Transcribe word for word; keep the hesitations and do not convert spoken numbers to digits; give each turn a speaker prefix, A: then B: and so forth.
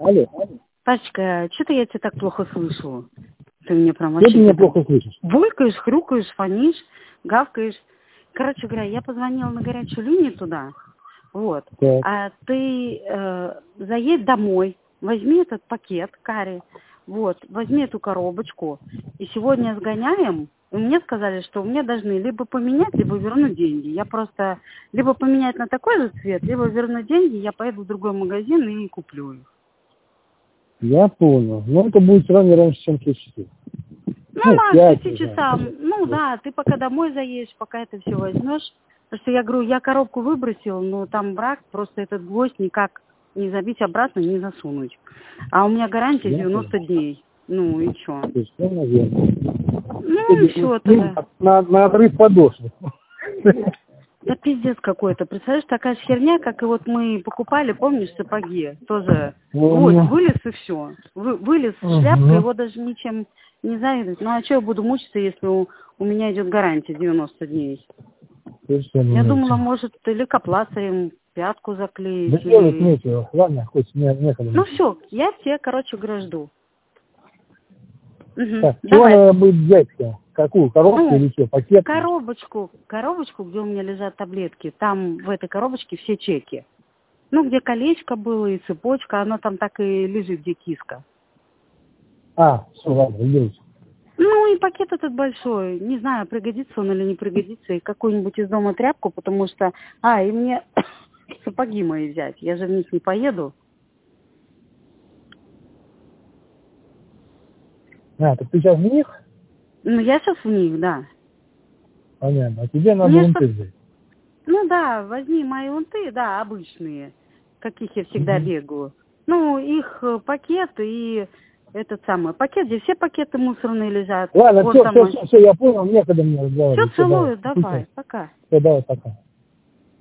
A: Алло.
B: Пашечка, что-то я тебя так плохо слышу. Ты мне прям
A: Что
B: вообще...
A: ты меня плохо слышишь?
B: Булькаешь, хрюкаешь, фонишь, гавкаешь. Короче говоря, я позвонила на горячую линию туда. Вот.
A: Так.
B: А ты э, заедь домой, возьми этот пакет карри, вот, возьми эту коробочку, и сегодня сгоняем. И мне сказали, что мне должны либо поменять, либо вернуть деньги. Я просто либо поменять на такой же цвет, либо вернуть деньги, я поеду в другой магазин и куплю их.
A: Я понял. Но это будет все равно раньше, чем в шесть часов.
B: Ну,
A: Ну,
B: да, к
A: пять,
B: шести
A: не знаю.
B: часам. Ну, да, ты пока домой заедешь, пока это все возьмешь. Потому что я говорю, я коробку выбросил, но там брак, просто этот гвоздь никак не забить обратно, не засунуть. А у меня гарантия
A: Я
B: девяносто дней. Ну, и что?
A: То есть, ну, наверное.
B: Ну, и все тогда.
A: На, на отрыв подошвы.
B: Да пиздец какой-то. Представляешь, такая же херня, как и вот мы покупали, помнишь, сапоги. Тоже гвоздь вылез и все. Вы, вылез шляпка, его даже ничем не завидовать. Ну, а что я буду мучиться, если у, у меня идет гарантия девяносто дней? Я думала, может, или копластырем пятку заклеить.
A: Да
B: или...
A: делать нечего. Ладно, хоть не, некогда.
B: Ну все, я тебе, короче, гражду. Угу.
A: Так, чего
B: Давай.
A: надо будет взять-то? Какую? Коробку
B: Ну,
A: или что? Пакет?
B: Коробочку, коробочку, где у меня лежат таблетки. Там в этой коробочке все чеки. Ну, где колечко было и цепочка, оно там так и лежит, где киска.
A: А, все, ладно, идите.
B: Ну и пакет этот большой. Не знаю, пригодится он или не пригодится. И какую-нибудь из дома тряпку, потому что... А, и мне сапоги мои взять. Я же в них не поеду.
A: А, так ты сейчас в них?
B: Ну, я сейчас в них, да.
A: Понятно. А тебе надо
B: Мне
A: унты
B: что...
A: взять.
B: Ну да, возьми мои унты, да, обычные, каких я всегда
A: Угу.
B: бегаю. Ну, их пакет и этот самый пакет, где все пакеты мусорные лежат.
A: Ладно,
B: Вот
A: все,
B: там...
A: все, все, все, я понял, некогда мне разговаривать.
B: Все, целую, давай,
A: давай.
B: пока.
A: Все, давай, пока.